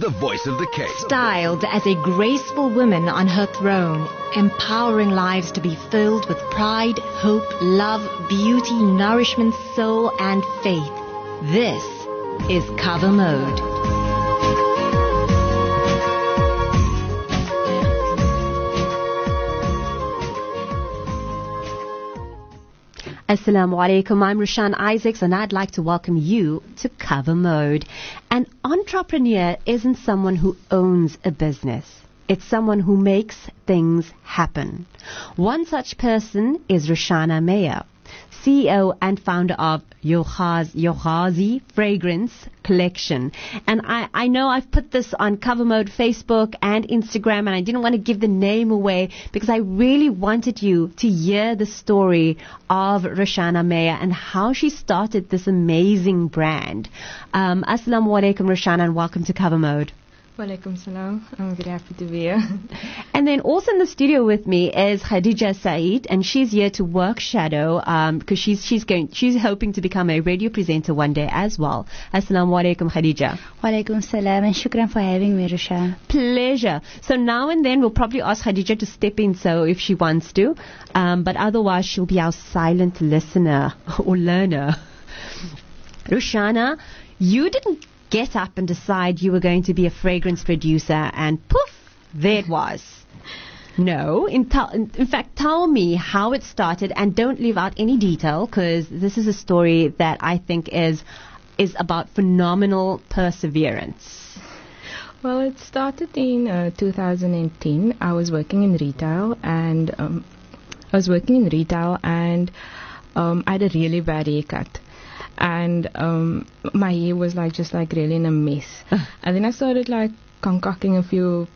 the voice of the Cape. Styled as a graceful woman on her throne, empowering lives to be filled with pride, hope, love, beauty, nourishment, soul, and faith. This is Cover Mode. Assalamu alaikum, I'm Rushan Isaacs and I'd like to welcome you to Cover Mode. An entrepreneur isn't someone who owns a business. It's someone who makes things happen. One such person is Rushana Meyer, CEO and founder of Yohazi Fragrance Collection. And I know I've put this on Cover Mode Facebook and Instagram, and I didn't want to give the name away because I really wanted you to hear the story of Rushana Meyer and how she started this amazing brand. Assalamu alaikum, Rushana, and welcome to Cover Mode. Walaikum salam. I'm very happy to be here. And then also in the studio with me is Khadija Saeed, and she's here to work shadow because she's hoping to become a radio presenter one day as well. Assalamu alaikum, Khadija. Walaikum salam, and shukran for having me, Rushan. Pleasure. So now and then we'll probably ask Khadija to step in, so if she wants to, but otherwise she'll be our silent listener or learner. Rushana, you didn't get up and decide you were going to be a fragrance producer and poof, there it was. No, in fact, tell me how it started and don't leave out any detail because this is a story that I think is about phenomenal perseverance. Well, it started in 2010. I was working in retail and I had a really bad haircut. And my hair was just really in a mess. And then I started concocting a few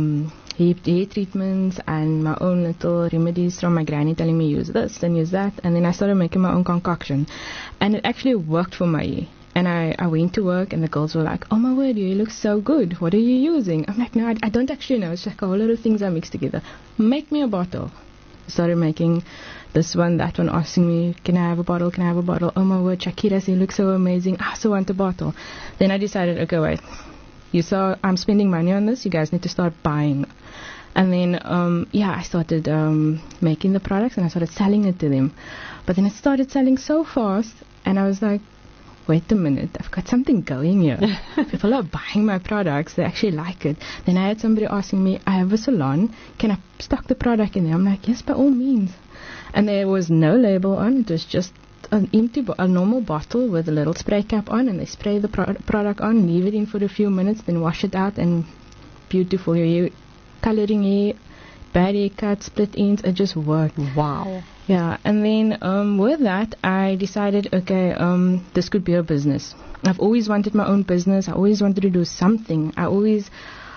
hair treatments and my own little remedies from my granny telling me use this and use that. And then I started making my own concoction. And it actually worked for my hair. And I went to work and the girls were like, oh my word, you look so good. What are you using? I'm like, no, I don't actually know. It's a whole lot of things I mixed together. Make me a bottle. I started making this one, that one, asking me, can I have a bottle? Can I have a bottle? Oh my word, Shakira, you look so amazing. I also want a bottle. Then I decided, okay, wait. You saw I'm spending money on this. You guys need to start buying. And then, I started making the products and I started selling it to them. But then it started selling so fast and I was like, wait a minute, I've got something going here. People are buying my products. They actually like it. Then I had somebody asking me, I have a salon. Can I stock the product in there? I'm like, yes, by all means. And there was no label on. It was just an empty, a normal bottle with a little spray cap on. And they spray the product on, leave it in for a few minutes, then wash it out. And beautiful hair, coloring hair, bad haircut, split ends. It just worked. Wow. Yeah, and then with that, I decided, okay, this could be a business. I've always wanted my own business. I always wanted to do something. I used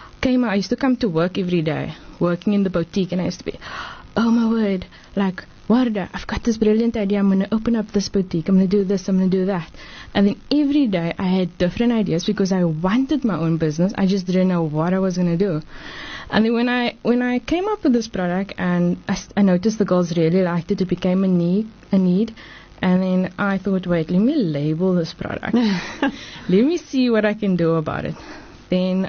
to come to work every day, working in the boutique, and I used to be, oh my word, Warda, I've got this brilliant idea. I'm going to open up this boutique. I'm going to do this. I'm going to do that. And then every day I had different ideas because I wanted my own business. I just didn't know what I was going to do. And then when I came up with this product and I noticed the girls really liked it, it became a need. And then I thought, wait, let me label this product. Let me see what I can do about it. Then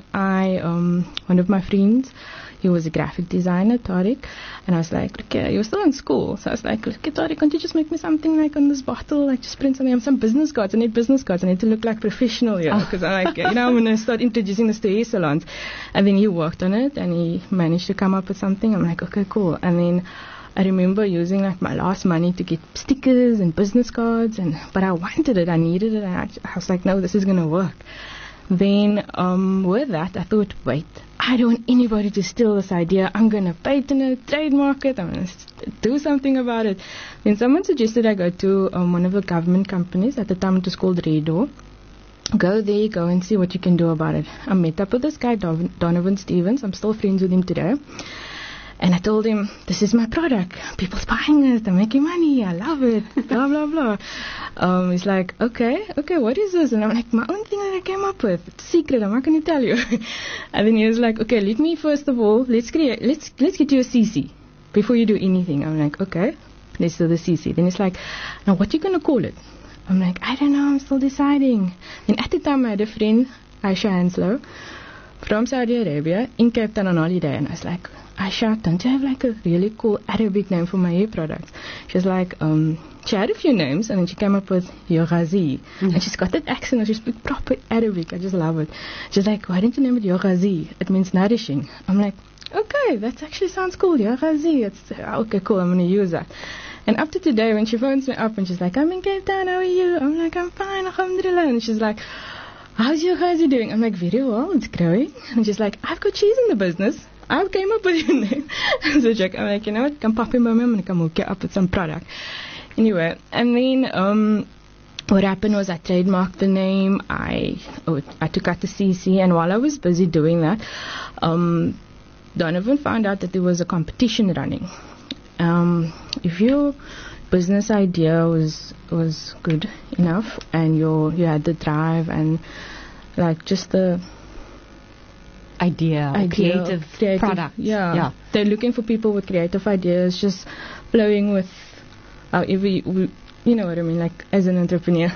one of my friends, he was a graphic designer, Tariq, and I was like, okay, he was still in school. So I was like, okay, Tariq, can't you just make me something on this bottle? Just print something. Some business cards. I need business cards. I need to look professional here. Because I'm I'm going to start introducing this to hair salons. And then he worked on it and he managed to come up with something. I'm like, okay, cool. And then I remember using my last money to get stickers and business cards. But I wanted it. I needed it. And I was like, no, this is going to work. Then with that, I thought, wait, I don't want anybody to steal this idea. I'm going to patent it, trademark it. I'm going to do something about it. Then someone suggested I go to one of the government companies. At the time, it was called Redo. Go there, go and see what you can do about it. I met up with this guy, Donovan Stevens. I'm still friends with him today. And I told him, this is my product. People's buying it. I'm making money. I love it. Blah, blah, blah. He's like, okay, what is this? And I'm like, my own thing that I came up with. It's a secret. I'm not going to tell you. And then he was like, okay, let me first of all, let's get you a CC before you do anything. I'm like, okay, let's do the CC. Then he's like, now what are you going to call it? I'm like, I don't know. I'm still deciding. Then at the time I had a friend, Aisha Hanslow, from Saudi Arabia in Cape Town on holiday, and I was like, Aisha, don't you have like a really cool Arabic name for my hair products? She's like, she had a few names, and then she came up with Yoghazi. And she's got that accent, and she speaks proper Arabic. I just love it. She's like, why didn't you name it Yoghazi? It means nourishing. I'm like, okay, that actually sounds cool, Yoghazi. It's okay, cool, I'm going to use that. And up to today, when she phones me up and she's like, I'm in Cape Town, how are you? I'm like, I'm fine, alhamdulillah. And she's like, how's Yoghazi doing? I'm like, very well, it's growing. And she's like, I've got cheese in the business. I came up with your name. So I'm like, you know what, come pop in my mom and come hook you up with some product. Anyway, and then what happened was I trademarked the name. I took out the CC, and while I was busy doing that, Donovan found out that there was a competition running. If your business idea was good enough, and you had the drive and like just the idea creative product. Yeah. They're looking for people with creative ideas, just flowing with however you know what I mean, like as an entrepreneur.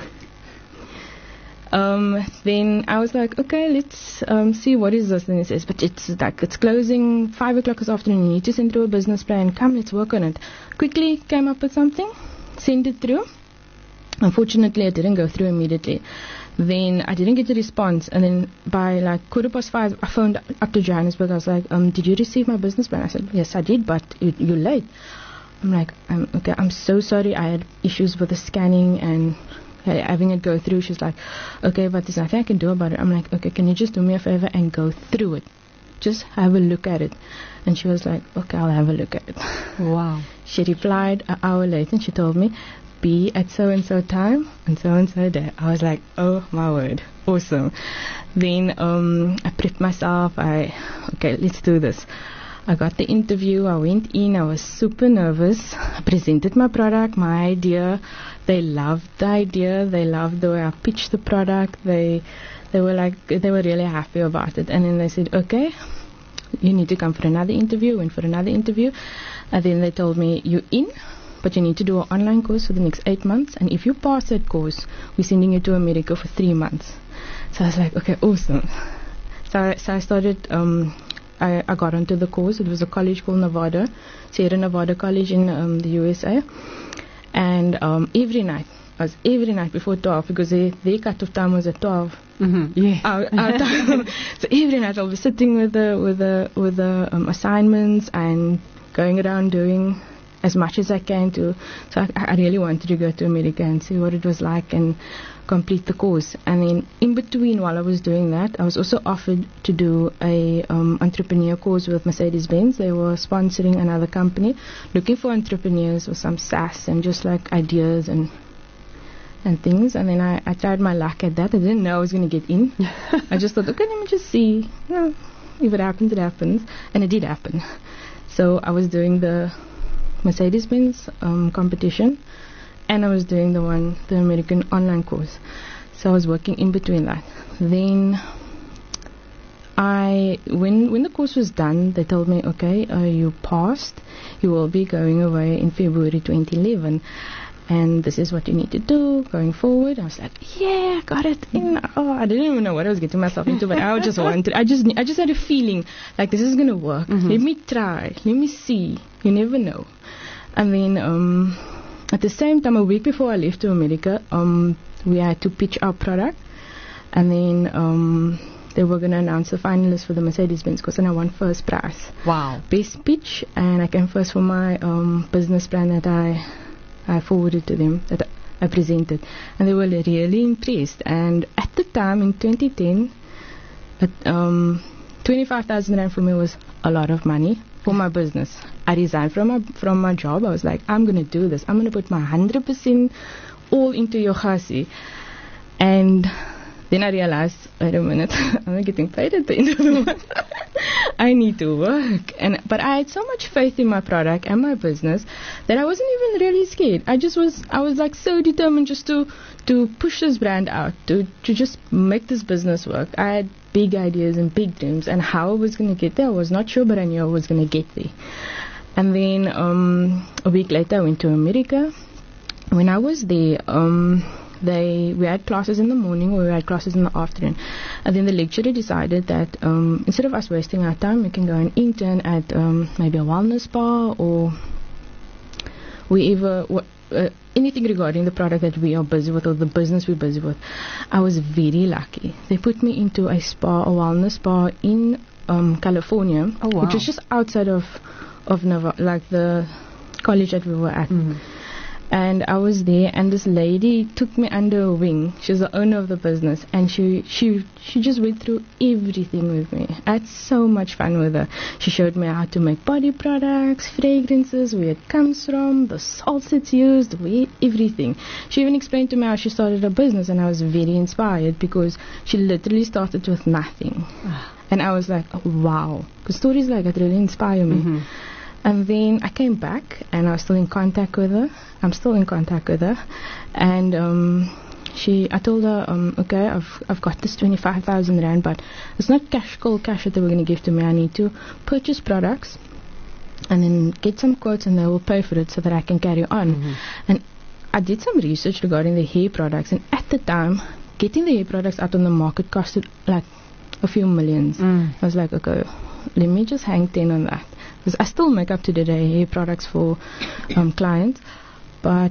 Then I was like, okay, let's see what is this. And he says, but it's closing 5 o'clock this afternoon. You need to send through a business plan. Come, let's work on it. Quickly came up with something, sent it through. Unfortunately, it didn't go through immediately. Then I didn't get a response, and then by like 5:15, I phoned up to Johannesburg. I was like, did you receive my business plan? I said, yes, I did, but you're late. I'm like, okay, I'm so sorry. I had issues with the scanning and having it go through. She's like, okay, but there's nothing I can do about it. I'm like, okay, can you just do me a favor and go through it? Just have a look at it. And she was like, okay, I'll have a look at it. Wow. She replied an hour later, and she told me, be at so-and-so time and so-and-so day. I was like, oh my word, awesome. Then I prepped myself. Okay, let's do this. I got the interview. I went in. I was super nervous. I presented my product, my idea. They loved the idea. They loved the way I pitched the product. They were really happy about it. And then they said, okay, you need to come for another interview. Went for another interview. And then they told me, you're in, but you need to do an online course for the next 8 months. And if you pass that course, we're sending you to America for 3 months. So I was like, okay, awesome. So I started, I got onto the course. It was a college called Nevada, Sierra Nevada College in the USA. And every night before 12, because their cut-off time was at 12. Mm-hmm. Yeah. Our time. So every night I'll be sitting with the assignments and going around doing as much as I can to. So I really wanted to go to America and see what it was like and complete the course. And then in between, while I was doing that, I was also offered to do a entrepreneur course with Mercedes-Benz. They were sponsoring another company looking for entrepreneurs with some sass and just like ideas and things. And then I tried my luck at that. I didn't know I was going to get in. I just thought, okay, let me just see. If it happens, it happens. And it did happen. So I was doing the Mercedes-Benz competition, and I was doing the American online course. So I was working in between that. Then when the course was done, they told me, okay, you passed. You will be going away in February 2011. And this is what you need to do going forward. I was like, yeah, got it. I didn't even know what I was getting myself into, but I just wanted. I just had a feeling like this is gonna work. Mm-hmm. Let me try. Let me see. You never know. And then at the same time, a week before I left to America, we had to pitch our product, and then they were gonna announce the finalists for the Mercedes-Benz course, and I won first prize. Wow. Best pitch, and I came first for my business plan that I forwarded to them, that I presented, and they were really impressed. And at the time in 2010, 25,000 rand for me was a lot of money for my business. I resigned from my job. I was like, I'm going to do this. I'm going to put my 100% all into Yoghazi. And then I realized, wait a minute, I'm not getting paid at the end of the month. I need to work. But I had so much faith in my product and my business that I wasn't even really scared. I was like so determined just to push this brand out, to just make this business work. I had big ideas and big dreams, and how I was going to get there, I was not sure, but I knew I was going to get there. And then a week later, I went to America. When I was there, we had classes in the morning or we had classes in the afternoon. And then the lecturer decided that instead of us wasting our time, we can go and intern at maybe a wellness spa or anything regarding the product that we are busy with or the business we're busy with. I was very lucky. They put me into a wellness spa in California, which is just outside of Nevada, like the college that we were at. And I was there, and this lady took me under her wing. She's the owner of the business, and she just went through everything with me. I had so much fun with her. She showed me how to make body products, fragrances, where it comes from, the salts it's used, everything. She even explained to me how she started her business, and I was very inspired because she literally started with nothing. And I was like, oh, wow, because stories like that really inspire me. And then I came back, and I was still in contact with her. I'm still in contact with her. And I told her, okay, I've got this 25,000 rand, but it's not cold cash that they were going to give to me. I need to purchase products and then get some quotes, and they will pay for it so that I can carry on. And I did some research regarding the hair products, and at the time, getting the hair products out on the market costed like a few millions. I was like, okay, let me just hang 10 on that. Because I still make up to the day hair products for clients. But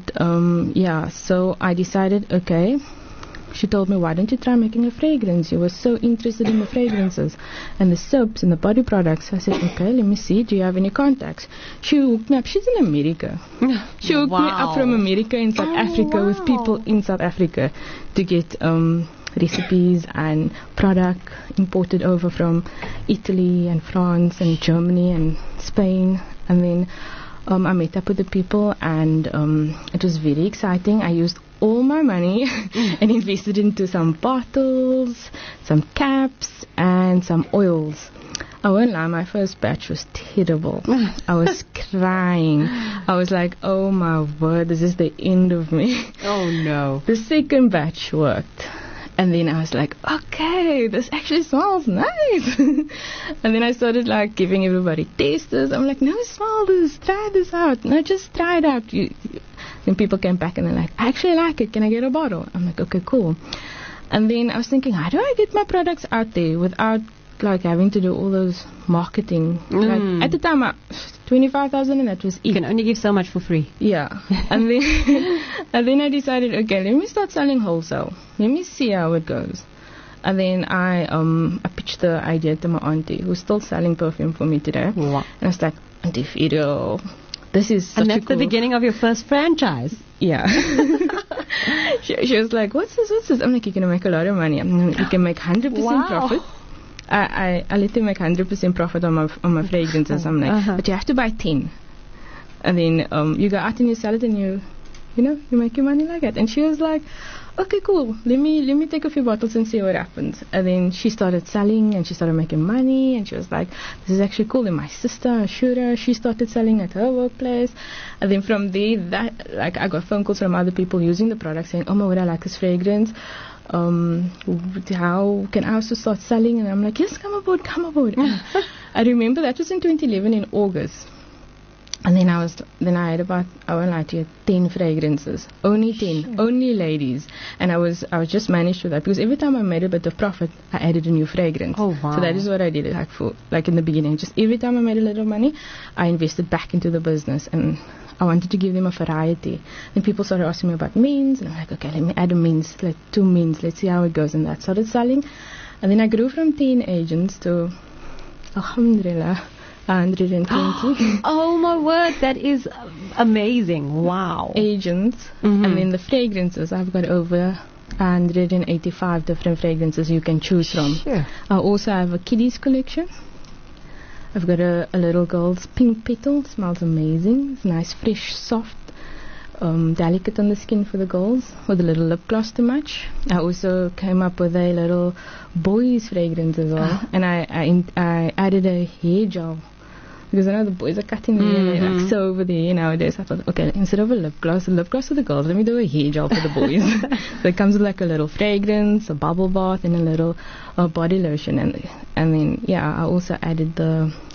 so I decided, okay, she told me, why don't you try making a fragrance? You were so interested in the fragrances and the soaps and the body products. I said, okay, let me see, do you have any contacts? She hooked me up. She's in America. She hooked me up from America in South Africa with people in South Africa to get recipes and product imported over from Italy and France and Germany and Spain. And then I met up with the people, and it was very exciting. I used all my money and invested into some bottles, some caps, and some oils. I won't lie, my first batch was terrible. I was crying. I was like, oh my word, this is the end of me. Oh no. The second batch worked. And then I was like, okay, this actually smells nice. And then I started like giving everybody tasters. I'm like, no, smell this, try this out. No, just try it out. Then people came back and they're like, I actually like it. Can I get a bottle? I'm like, okay, cool. And then I was thinking, how do I get my products out there without like having to do all those marketing? Like, at the time, 25,000, and that was it. You can only give so much for free. Yeah. And then I decided, okay, let me start selling wholesale. Let me see how it goes. And then I pitched the idea to my auntie, who's still selling perfume for me today. Wow. And I was like, Auntie Fido, this is such and that's the beginning of your first franchise. Yeah. she was like, what's this? I'm like, you're going to make a lot of money. You can make 100% profit. I let them make 100% profit on my fragrances. I'm like, but you have to buy 10. And then you go out and you sell it, and you make your money like that. And she was like, okay, cool. Let me take a few bottles and see what happens. And then she started selling, and she started making money, and she was like, this is actually cool. And my sister, Ashura, she started selling at her workplace. And then from there, I got phone calls from other people using the product saying, oh my God, I like this fragrance. How can I also start selling? And I'm like, yes, come aboard. I remember that was in 2011 in August. And then I had about, I won't lie to you, 10 fragrances. Only 10. Sure. Only ladies. And I was just managed with that, because every time I made a bit of profit, I added a new fragrance. Oh, wow. So that is what I did like in the beginning. Just every time I made a little money, I invested back into the business, and I wanted to give them a variety. And people started asking me about men's, and I'm like, okay, let me add a men's, like 2 men's, let's see how it goes. And that started selling. And then I grew from 10 agents to, alhamdulillah, 120. Oh my word, that is amazing. Wow. Agents. And then the fragrances, I've got over 185 different fragrances you can choose from. Sure. I also have a kiddies collection. I've got a little girl's pink petal. Smells amazing. It's nice, fresh, soft, delicate on the skin for the girls, with a little lip gloss to match. I also came up with a little boys fragrance as well. And I added a hair gel, because I know the boys are cutting their hair, they're like so over the hair nowadays. I thought, okay, instead of a lip gloss for the girls, let me do a hair gel for the boys. So it comes with like a little fragrance, a bubble bath, and a little body lotion. And then, I also added the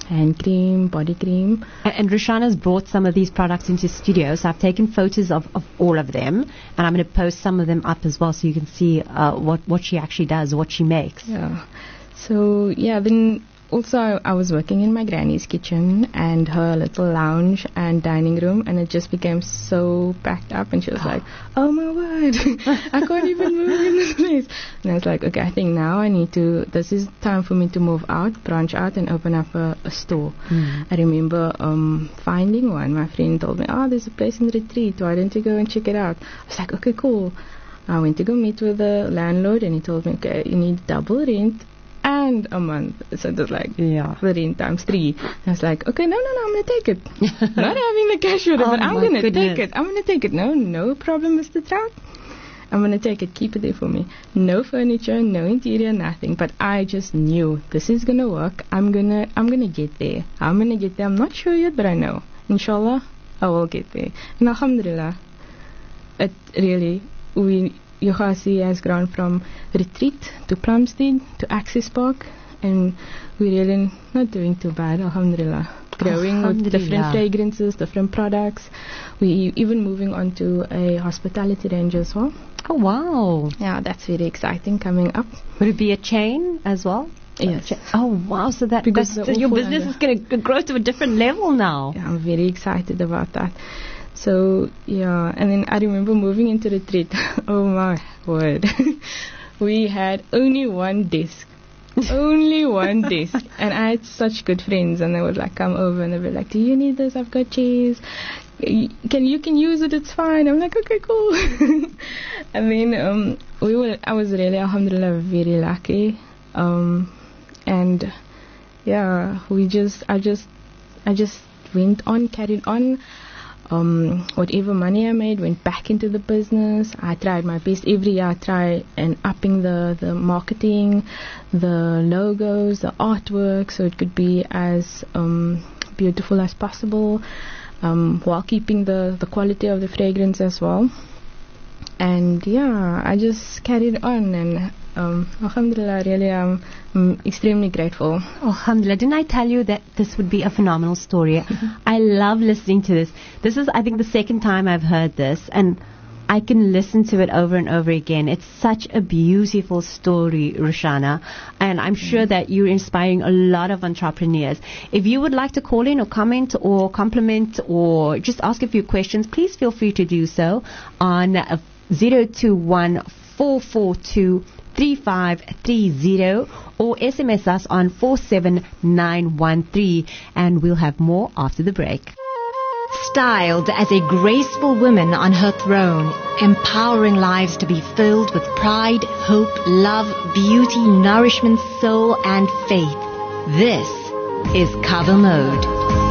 hand cream, body cream. And Roshana's brought some of these products into studio, so I've taken photos of all of them, and I'm going to post some of them up as well so you can see what she actually does, what she makes. Yeah. So, yeah, then also I was working in my granny's kitchen and her little lounge and dining room, and it just became so packed up, and she was like, oh my word, I can't even move in this place. And I was like, okay, I think now this is time for me to move out, branch out and open up a store. I remember finding one. My friend told me, there's a place in Retreat, why don't you go and check it out? I was like, okay, cool. I went to go meet with the landlord, and he told me, okay, you need double rent and a month. So it was like the rent times 3. I was like, okay, no, I'm going to take it. Not having the cash with it, but I'm going to take it. I'm going to take it. No problem, Mr. Trout. I'm going to take it. Keep it there for me. No furniture, no interior, nothing. But I just knew this is going to work. I'm going to get there. I'm not sure yet, but I know. Inshallah, I will get there. And alhamdulillah, it really, Yohasi has grown from Retreat to Plumstead to Access Park, and we're really not doing too bad, alhamdulillah. Growing with different fragrances, different products. We even moving on to a hospitality range as well. Oh, wow. Yeah, that's very exciting coming up. Would it be a chain as well? Yes. Oh, wow. So your business is going to grow to a different level now. Yeah, I'm very excited about that. So, yeah, and then I remember moving into Retreat. Oh, my word. We had only one desk. Only one desk. And I had such good friends, and they would, like, come over, and they'd be like, do you need this? I've got chairs. You can use it, it's fine. I'm like, okay, cool. And then I was really, alhamdulillah, very lucky. And, yeah, I just went on, carried on. Whatever money I made went back into the business. I tried my best every year. I try and upping the marketing, the logos, the artwork, so it could be as beautiful as possible, while keeping the quality of the fragrance as well. And yeah, I just carried on, and alhamdulillah, really I'm extremely grateful. Alhamdulillah. Didn't I tell you that this would be a phenomenal story? I love listening to this. This is, I think, the second time I've heard this, and I can listen to it over and over again. It's such a beautiful story, Roshana, and I'm sure that you're inspiring a lot of entrepreneurs. If you would like to call in or comment or compliment or just ask a few questions, please feel free to do so on 021 442 3530 or SMS us on 47913, and we'll have more after the break. Styled as a graceful woman on her throne, empowering lives to be filled with pride, hope, love, beauty, nourishment, soul, and faith. This is Cover Mode.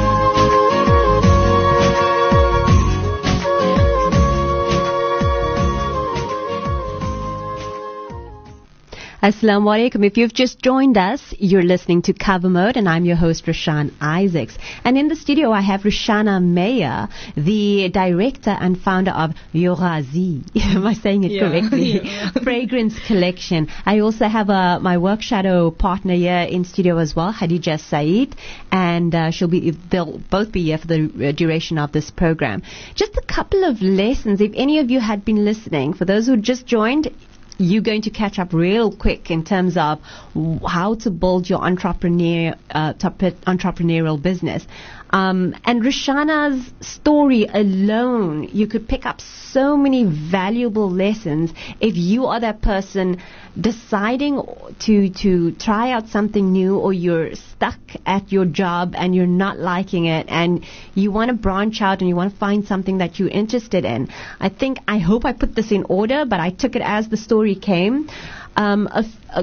Assalamu alaikum. If you've just joined us, you're listening to Cover Mode, and I'm your host, Rashan Isaacs. And in the studio, I have Roshana Meyer, the director and founder of Yorazi. Am I saying it correctly? Yeah. Fragrance Collection. I also have my work shadow partner here in studio as well, Hadija Saeed, and they'll both be here for the duration of this program. Just a couple of lessons, if any of you had been listening, for those who just joined, you're going to catch up real quick in terms of how to build your entrepreneurial business. And Roshana's story alone, you could pick up so many valuable lessons if you are that person deciding to try out something new, or you're stuck at your job and you're not liking it and you want to branch out and you want to find something that you're interested in. I hope I put this in order, but I took it as the story came. I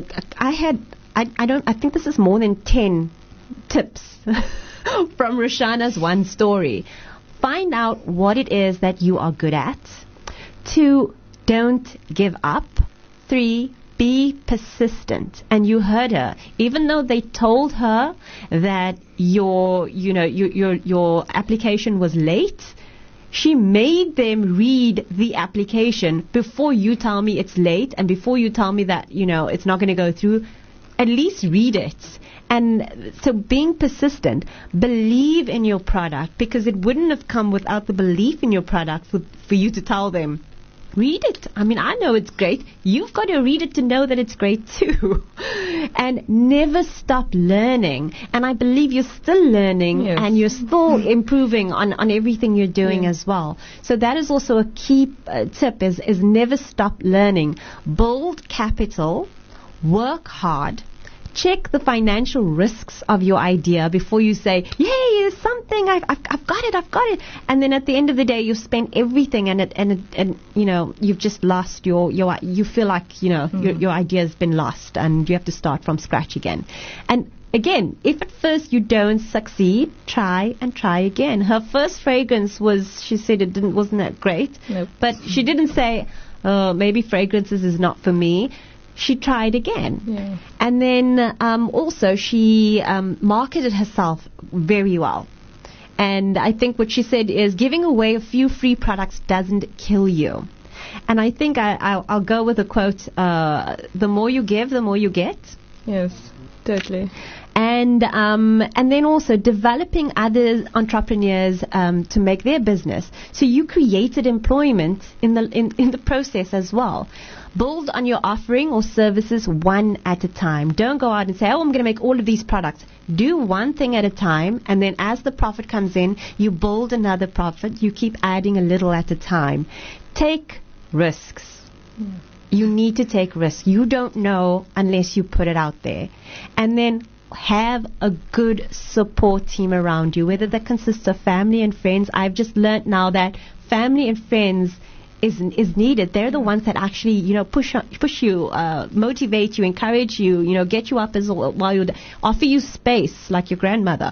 think this is more than 10 tips from Roshana's one story. Find out what it is that you are good at. 2, don't give up. 3, be persistent. And you heard her. Even though they told her that your application was late, she made them read the application before you tell me it's late and before you tell me that, it's not going to go through. At least read it. And so being persistent, believe in your product, because it wouldn't have come without the belief in your product for you to tell them, read it. I mean, I know it's great. You've got to read it to know that it's great too. And never stop learning. And I believe you're still learning, and you're still improving on everything you're doing as well. So that is also a key tip is never stop learning. Build capital, work hard. Check the financial risks of your idea before you say, yay, there's something, I've got it. And then at the end of the day, you've spent everything and you know, you've just lost you feel like, you know, your idea has been lost and you have to start from scratch again. And again, if at first you don't succeed, try and try again. Her first fragrance she said wasn't that great. Nope. But she didn't say, maybe fragrances is not for me. She tried again. Yeah. And then also she marketed herself very well. And I think what she said is giving away a few free products doesn't kill you. And I think I'll go with a quote, the more you give, the more you get. Yes, totally. And then also developing other entrepreneurs to make their business. So you created employment in the process as well. Build on your offering or services one at a time. Don't go out and say, I'm going to make all of these products. Do one thing at a time, and then as the profit comes in, you build another profit. You keep adding a little at a time. Take risks. You need to take risks. You don't know unless you put it out there. And then have a good support team around you, whether that consists of family and friends. I've just learned now that family and friends is needed. They're the ones that actually, you know, push you, motivate you, encourage you, you know, get you up while you offer you space like your grandmother.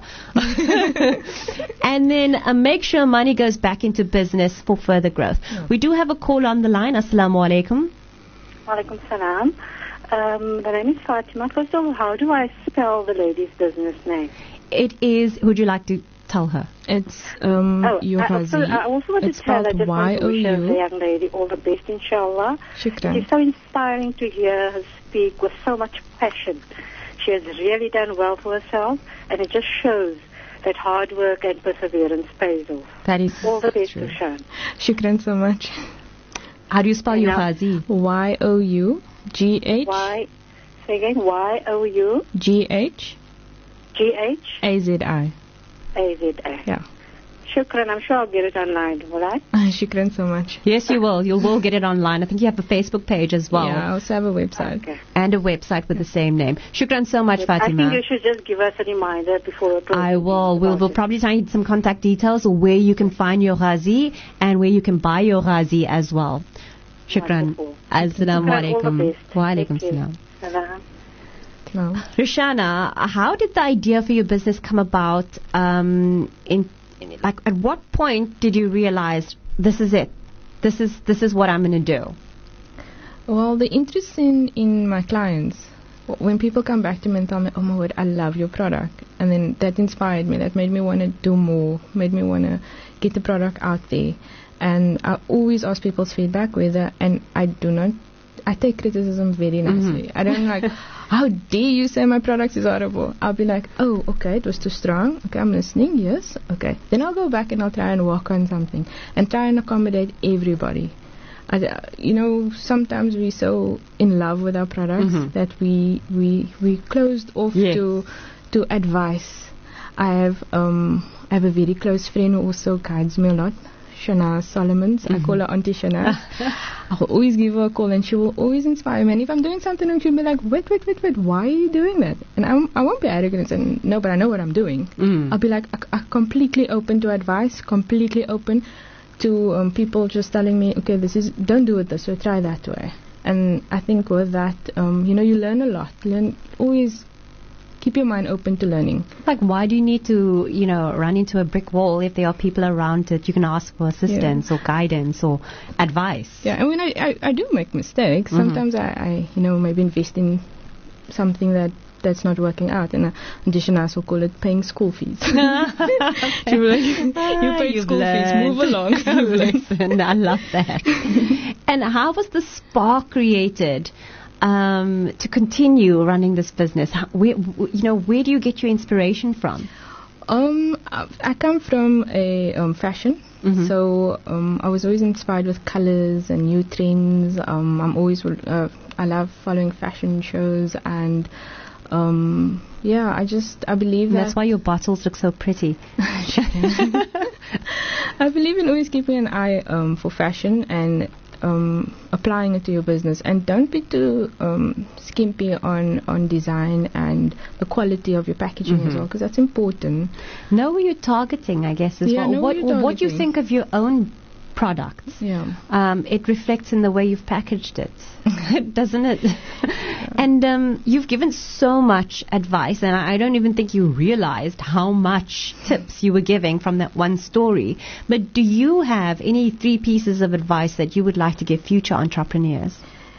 And then make sure money goes back into business for further growth. We do have a call on the line. Assalamu alaikum. Walaikum salam. The name is Fatima. First of all, how do I spell the lady's business name? It is, would you like to tell her? It's Yohazi. I also want to tell her, just want to wish the young lady all the best, inshallah. Shukran. It's so inspiring to hear her speak with so much passion. She has really done well for herself, and it just shows that hard work and perseverance pays off. That is all the best true. to Shan. Shukran so much. How do you spell Yohazi? Yough. Say again, Yough. Azi. AZA. Yeah. Shukran. I'm sure I'll get it online, will I? Shukran so much. Yes, you will. You will get it online. I think you have a Facebook page as well. Yeah, I also have a website. Okay. And a website with the same name. Shukran so much, Fatima. I think you should just give us a reminder before. I will. We'll probably need some contact details or where you can find your Ghazi and where you can buy your Ghazi as well. Shukran. Assalamu alaikum. Wa alaikum salam. No. Rushana, how did the idea for your business come about? At what point did you realize this is it? This is what I'm going to do? Well, the interest in my clients, when people come back to me and tell me, oh my word, I love your product, and then that inspired me. That made me want to do more. Made me want to get the product out there. And I always ask people's feedback, and I take criticism very nicely. I don't like, how dare you say my product is horrible? I'll be like, oh, okay, it was too strong. Okay, I'm listening, yes. Okay. Then I'll go back and I'll try and work on something and try and accommodate everybody. Sometimes we're so in love with our products that we closed off to advice. I have a very close friend who also guides me a lot. Shana Solomons. I call her Auntie Shana. I'll always give her a call and she will always inspire me. And if I'm doing something and she'll be like, wait, why are you doing that? And I won't be arrogant and say, no, but I know what I'm doing. I'll be like, I'm completely open to advice, completely open to people just telling me, okay, don't do it this way, try that way. And I think with that, you learn a lot. Always keep your mind open to learning. Like, why do you need to, run into a brick wall if there are people around that you can ask for assistance or guidance or advice? Yeah, I mean, I do make mistakes. Sometimes I maybe invest in something that's not working out, and Dishana will call it paying school fees. She'll be like, you paid school fees, move along. Listen, I love that. And how was the spark created to continue running this business? Where do you get your inspiration from? I come from a fashion, so I was always inspired with colors and new trends. I love following fashion shows, and I believe that's why your bottles look so pretty. I believe in always keeping an eye for fashion and applying it to your business, and don't be too skimpy on design and the quality of your packaging as well, because that's important. Know who you're targeting, I guess, as well. What you think of your own products. It reflects in the way you've packaged it, doesn't it? And you've given so much advice, and I don't even think you realized how much tips you were giving from that one story. But do you have any 3 pieces of advice that you would like to give future entrepreneurs?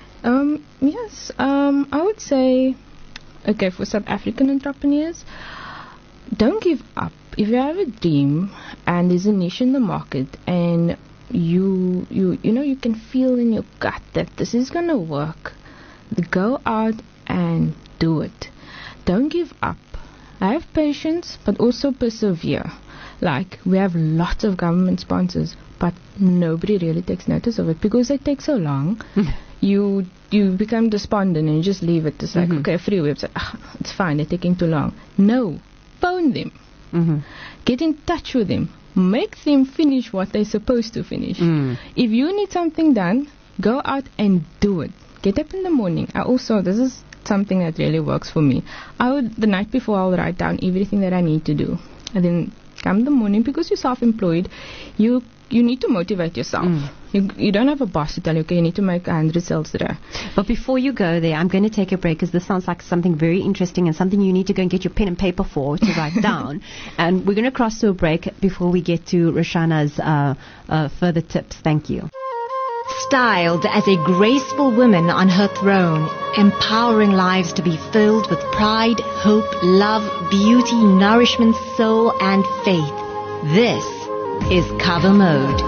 Yes. I would say, for South African entrepreneurs, don't give up. If you have a dream and there's a niche in the market, and you can feel in your gut that this is going to work, go out and do it. Don't give up. Have patience, but also persevere. Like, we have lots of government sponsors, but nobody really takes notice of it because they take so long. You become despondent and you just leave it. It's like, okay, a free website, it's fine, they're taking too long. No, phone them. Get in touch with them. Make them finish what they're supposed to finish. If you need something done, go out and do it. Get up in the morning. This is something that really works for me. The night before, I'll write down everything that I need to do. And then come the morning, because you're self-employed, you need to motivate yourself. You don't have a boss to tell you, okay, you need to make 100 sales today. But before you go there, I'm going to take a break, because this sounds like something very interesting and something you need to go and get your pen and paper for to write down. And we're going to cross to a break before we get to Roshana's further tips. Thank you. Styled as a graceful woman on her throne, empowering lives to be filled with pride, hope, love, beauty, nourishment, soul, and faith. This is Cover Mode.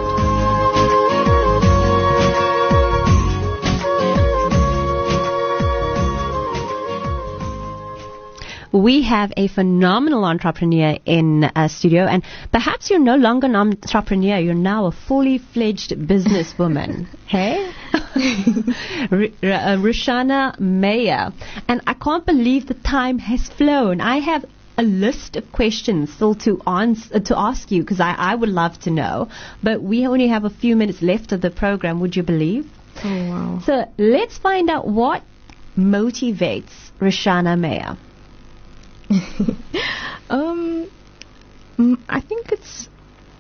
We have a phenomenal entrepreneur in studio, and perhaps you're no longer an entrepreneur, you're now a fully fledged businesswoman. Hey? Roshana Meyer. And I can't believe the time has flown. I have a list of questions still to ask you, because I would love to know, but we only have a few minutes left of the program, would you believe? Oh, wow. So let's find out what motivates Roshana Meyer. I think it's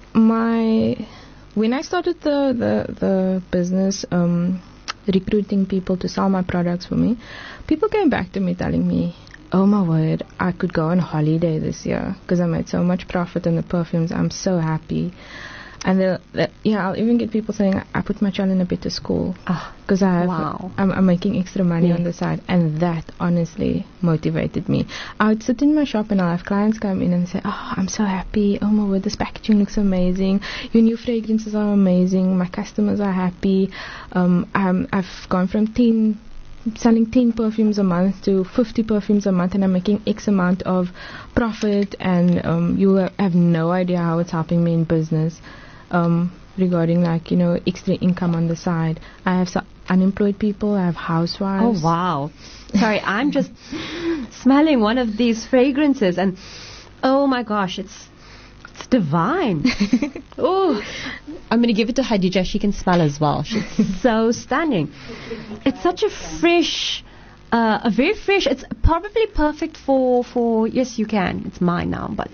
when I started the business, recruiting people to sell my products for me, people came back to me telling me, oh my word, I could go on holiday this year because I made so much profit in the perfumes. I'm so happy. And I'll even get people saying, I put my child in a better school because I'm making extra money on the side. And that honestly motivated me. I would sit in my shop and I'll have clients come in and say, oh, I'm so happy. Oh my word, this packaging looks amazing. Your new fragrances are amazing. My customers are happy. I've gone from selling 10 perfumes a month to 50 perfumes a month, and I'm making X amount of profit, and you have no idea how it's helping me in business. Regarding extra income on the side. I have unemployed people, I have housewives. Oh wow. Sorry, I'm just smelling one of these fragrances and oh my gosh, it's divine. Oh, I'm going to give it to Hadija. She can smell as well. She's so stunning. It's such a fresh, very fresh. It's probably perfect for yes, you can. It's mine now, but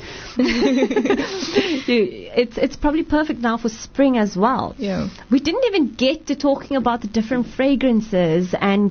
it's probably perfect now for spring as well. Yeah. We didn't even get to talking about the different fragrances, and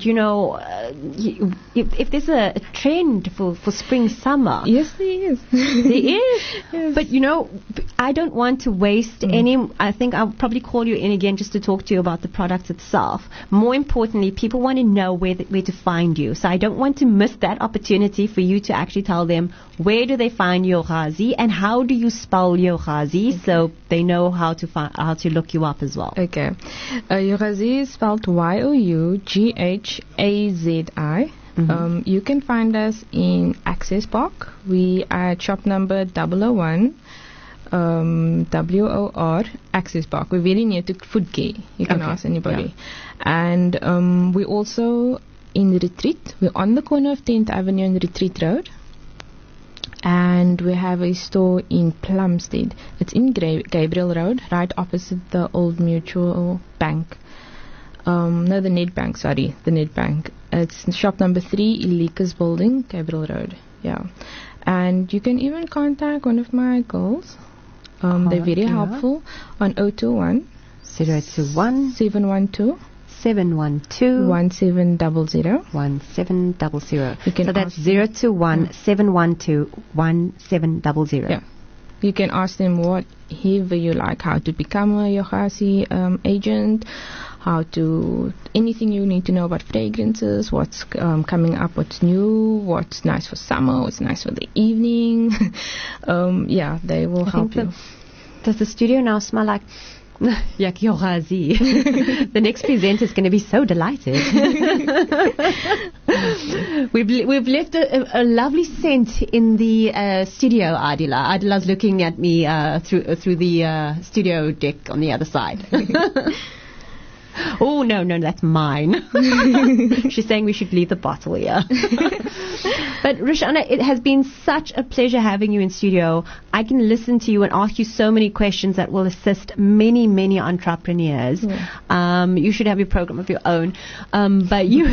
if there's a trend for spring, summer. Yes, there is. There is. Yes. But I don't want to waste any. I think I'll probably call you in again just to talk to you about the product itself. More importantly, people want to know where to find find you. So I don't want to miss that opportunity for you to actually tell them where do they find Yogazi and how do you spell Yogazi so they know how to look you up as well. Okay. Yogazi is spelled Youghazi. You can find us in Access Park. We are at shop number 001. WOR Access Park. We're very near to Foodgay. You can ask anybody. Yeah. And we're also in Retreat. We're on the corner of 10th Avenue and Retreat Road. And we have a store in Plumstead. It's in Gabriel Road, right opposite the Old Mutual Bank. No, the Nedbank, sorry. The Nedbank. It's shop number 3, Elika's Building, Gabriel Road. Yeah. And you can even contact one of my girls. They're very helpful on 021 021 712 1700. So that's 021 712 1700. Yeah. You can ask them whatever you like, how to become a Yogazi agent, anything you need to know about fragrances, what's coming up, what's new, what's nice for summer, what's nice for the evening. They will help you. Does the studio now smell like Yogazi? The next presenter is going to be so delighted. We've left a lovely scent in the studio, Adila. Adila's looking at me through the studio deck on the other side. Oh, no, that's mine. She's saying we should leave the bottle here. But Roshana, it has been such a pleasure having you in studio. I can listen to you and ask you so many questions that will assist many, many entrepreneurs. Yeah. You should have your program of your own. But you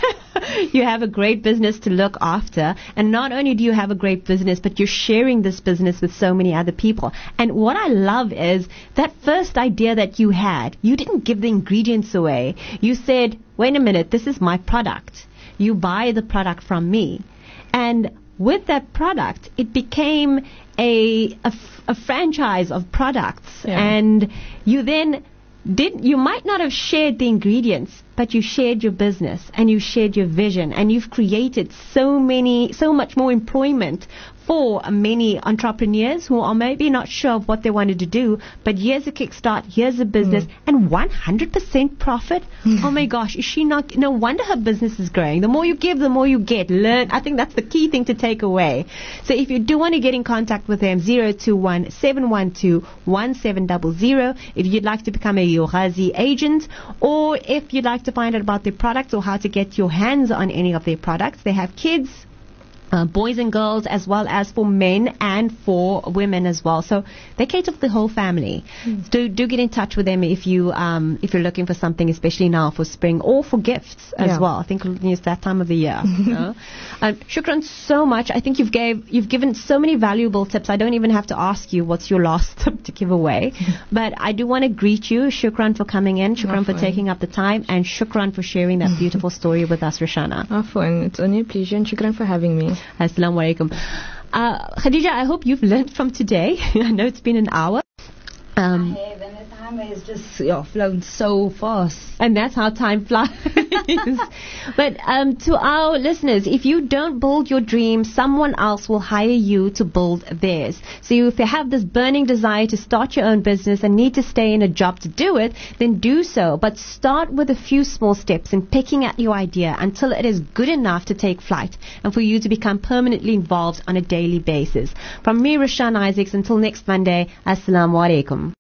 have a great business to look after. And not only do you have a great business, but you're sharing this business with so many other people. And what I love is that first idea that you had, you didn't give the ingredients away. You said, wait a minute, this is my product. You buy the product from me. And with that product, it became a franchise of products. Yeah. And you then you might not have shared the ingredients, but you shared your business and you shared your vision, and you've created so much more employment for many entrepreneurs who are maybe not sure of what they wanted to do, but here's a kickstart, here's a business, and 100% profit. Oh my gosh, is she not? No wonder her business is growing. The more you give, the more you get. Learn. I think that's the key thing to take away. So if you do want to get in contact with them, 021 712 1700. If you'd like to become a Yogazi agent, or if you'd like to find out about their products or how to get your hands on any of their products, they have kids, boys and girls, as well as for men and for women as well. So they cater for the whole family. So do get in touch with them if you're looking for something, especially now for spring, or for gifts as well. I think it's that time of the year. Shukran so much. I think you've given so many valuable tips. I don't even have to ask you what's your last tip to give away. But I do want to greet you. Shukran for coming in. Shukran for taking up the time, and shukran for sharing that beautiful story with us, Roshana. It's only a pleasure, and shukran for having me. Assalamu alaikum. Khadija, I hope you've learned from today. I know it's been an hour. I have, and the time has just flown so fast. And that's how time flies. But to our listeners, if you don't build your dream, someone else will hire you to build theirs. So if you have this burning desire to start your own business and need to stay in a job to do it, then do so. But start with a few small steps in picking at your idea until it is good enough to take flight and for you to become permanently involved on a daily basis. From me, Roshana Isaacs, until next Monday, Assalamu alaikum.